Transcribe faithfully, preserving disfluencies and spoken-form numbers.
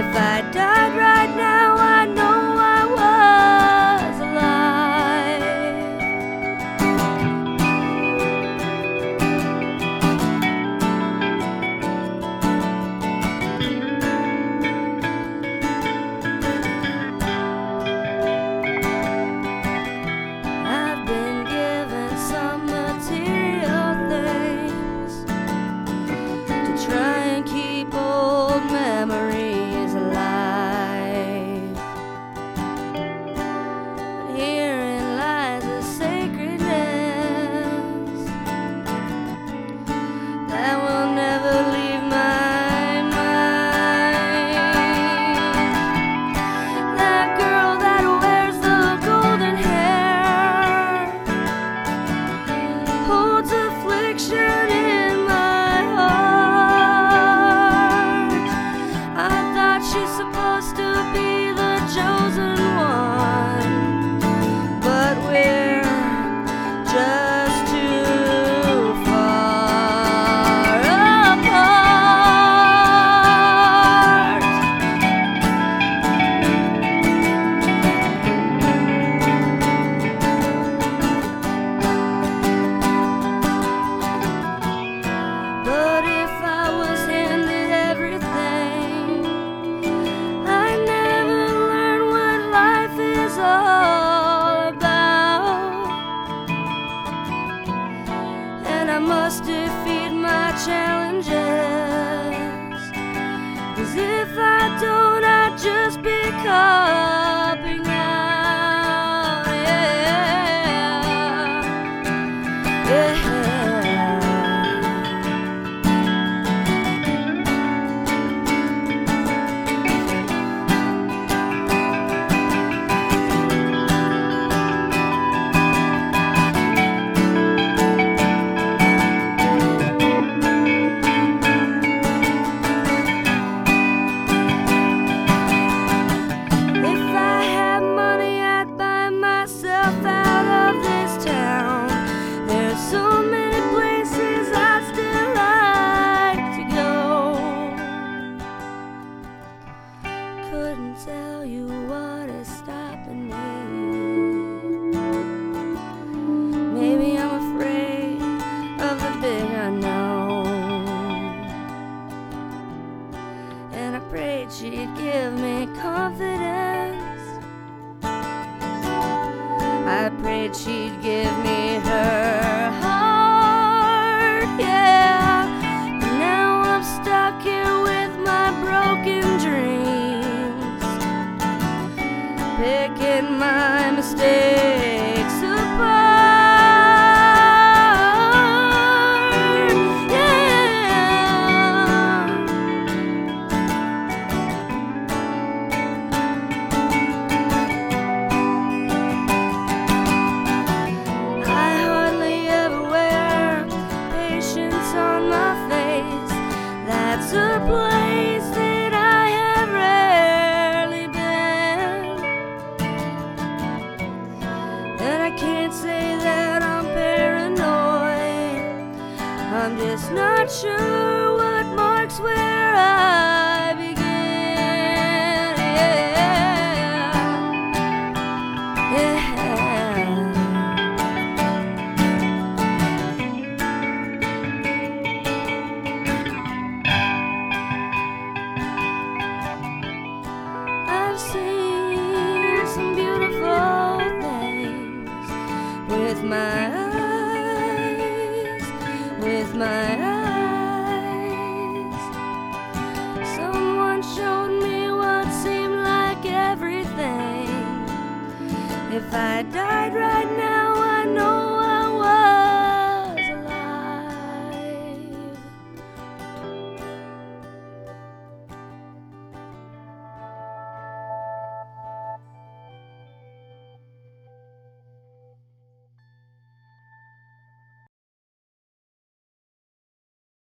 If I died right now, I know I was alive. I've been given some material things to try and keep old memories alive. But herein lies a sacredness that will never leave my mind. That girl that wears the golden hair holds affliction in my heart. I thought she's supposed to be the chosen one, but we're just too far apart. But if I was handed everything, I never learned what life is all about. And I must defeat my challenges, 'cause if I don't, I'd just be copping out. Yeah, yeah. If I had money, I'd buy myself out of this town. There's so many places I'd still like to go. Couldn't tell you what is stopping me. Maybe I'm afraid of the big unknown, and I prayed she'd give me confidence. I prayed she'd give me her heart, yeah. But now I'm stuck here with my broken dreams, picking my mistakes apart, yeah. I hardly ever wear patience on my face. That's a place that I have rarely been. And I can't say that I'm paranoid, I'm just not sure what marks where I begin. Yeah, yeah. I've seen some beautiful things with my eyes, with my eyes. Someone showed me what seemed like everything. If I died right now,